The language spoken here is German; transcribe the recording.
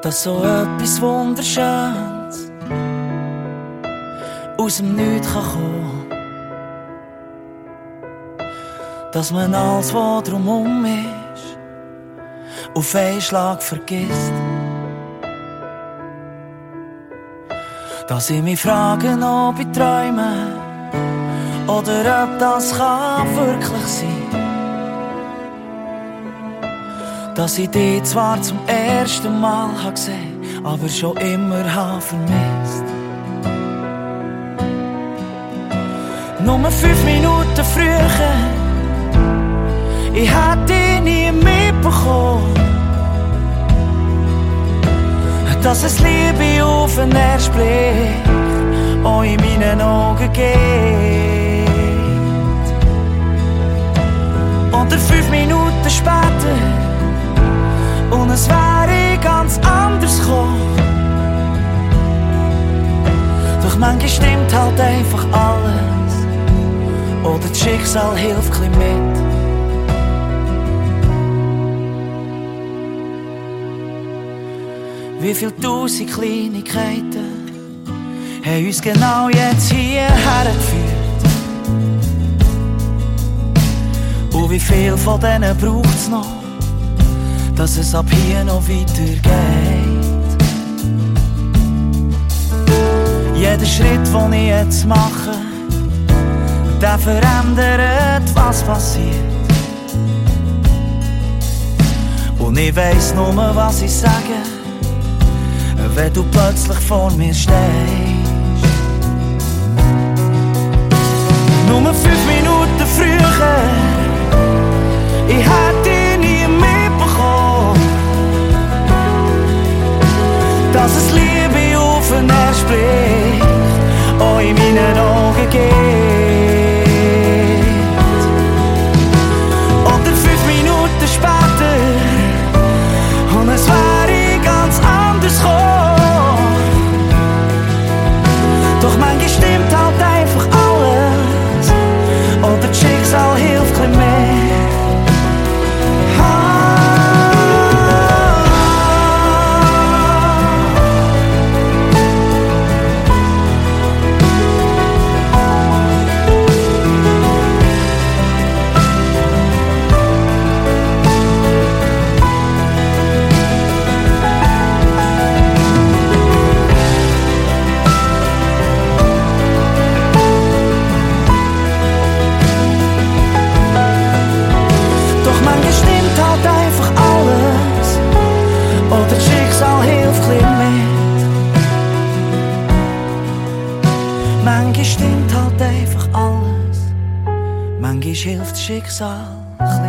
dass so etwas Wunderschönes aus dem Nichts kann kommen. Dass man alles, was drumherum ist, auf einen Schlag vergisst. Dass ich mich frage, ob ich träume oder ob das kann wirklich sein. Dass ich dich zwar zum ersten Mal habe gesehen, aber schon immer habe vermisst. Nur 5 Minuten früher, ich hätte dich nie mitbekommen, dass es Liebe auf den ersten Blick auch in meinen Augen geht. Oder 5 Minuten später und es wäre ganz anders gekommen. Doch manchmal stimmt halt einfach alles, oder das Schicksal hilft ein bisschen mit. Wie viele tausend Kleinigkeiten haben uns genau jetzt hierher geführt? Und wie viel von denen braucht es noch, dass es ab hier noch weitergeht? Jeder Schritt, den ich jetzt mache, der verändert, was passiert. Und ich weiss nur, was ich sage, wenn du plötzlich vor mir stehst. Nur 5 Minuten früher, ich hätte dich nie mitbekommen, dass es Liebe auf den ersten Blick auch in meinen Augen geht. Oder 5 Minuten später und es wäre ganz anders gekommen. Doch manchmal stimmt halt einfach alles, oder das Schicksal hilft ein bisschen mehr. Manchmal stimmt halt einfach alles, manchmal hilft das Schicksal.